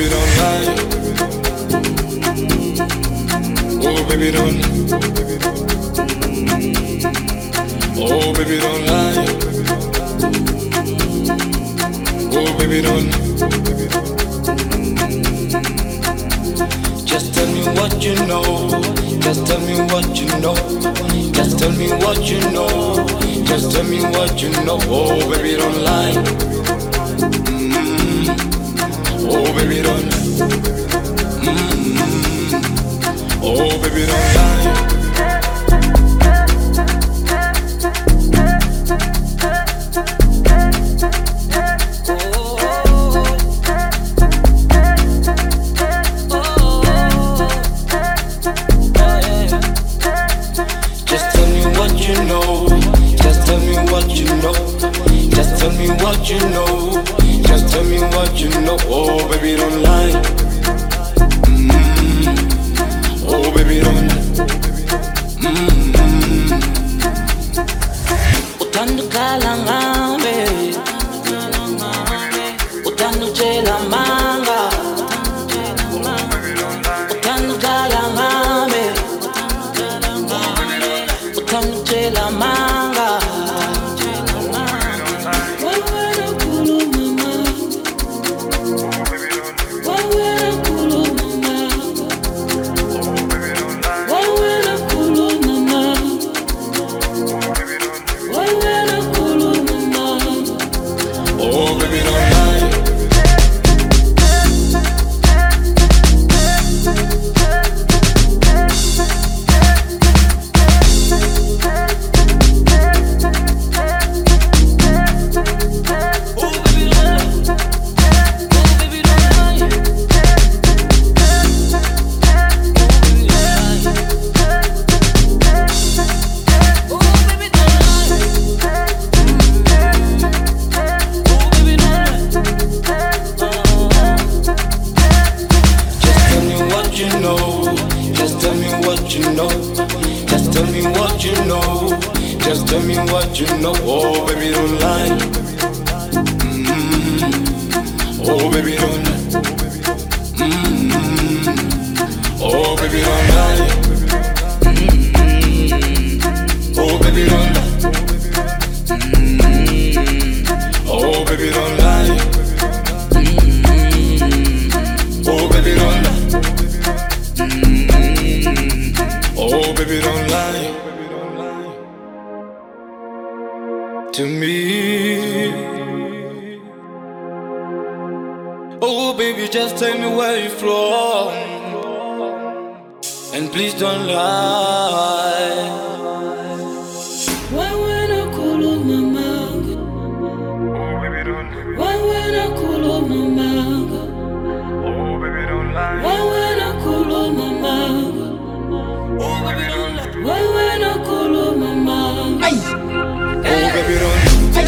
baby, don't lie. Oh, baby, don't. Oh, baby, don't lie. Oh, baby, don't. Just tell me what you know. Just tell me what you know. Just tell me what you know. Just tell me what you know. Oh, baby, don't lie. Oh, baby, don't. Oh, baby, don't lie. Just tell me what you know. Just tell me what you know. Just tell me what you know. Just tell me what you know. Oh, baby, don't lie. Oh, baby, don't. Utandukala ngambe, utandukela manga, utandukala ngambe, utandukela manga. Just tell me what you know. Just tell me what you know. Just tell me what you know. Oh, baby, don't lie. Oh, baby, don't. Oh, baby, don't lie. Oh, baby, don't. Oh, baby, don't lie. Oh, baby, don't. Oh, baby, don't lie to me. Oh, baby, just tell me where you're from, and please don't lie. Why when I call on my manga? Oh, baby, don't. Why when I call on my manga? Oh, baby, don't lie. Why when I call on my manga? Oh, baby, don't lie. Why when I call on my manga? Oh, baby, don't.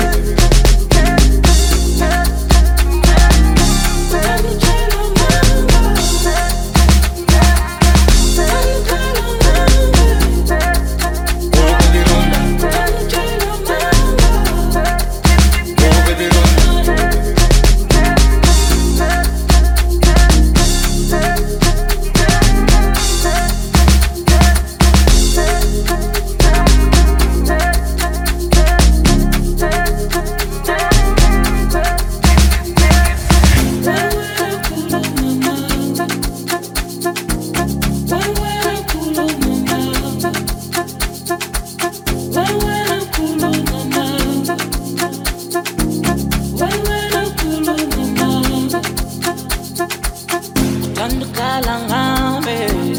Utandukala ngambe,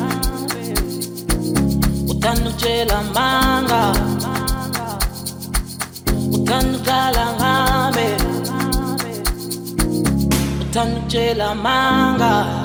utandukela manga, utandukala ngambe, utandukela manga.